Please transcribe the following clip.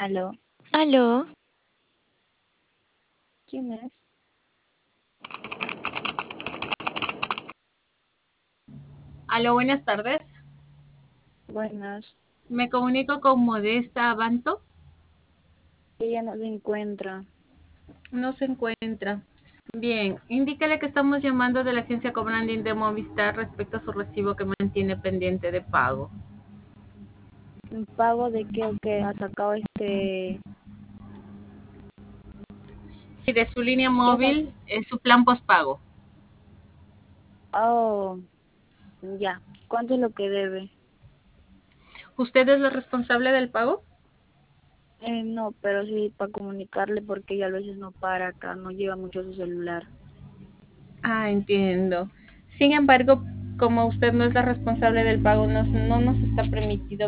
Aló, Aló, ¿quién es? Aló, buenas tardes. Buenas. Me comunico con Modesta Abanto. Ella no se encuentra. No se encuentra. Bien, indícale que estamos llamando de la agencia Cobranding de Movistar respecto a su recibo que mantiene pendiente de pago. ¿Un pago de qué o qué ha sacado Si de su línea ¿Qué ha sacado? móvil es su plan postpago. Oh, ya. ¿Cuánto es lo que debe? ¿Usted es la responsable del pago? No, pero sí para comunicarle porque ella a veces no para acá, no lleva mucho su celular. Ah, entiendo. Sin embargo, como usted no es la responsable del pago, no nos está permitido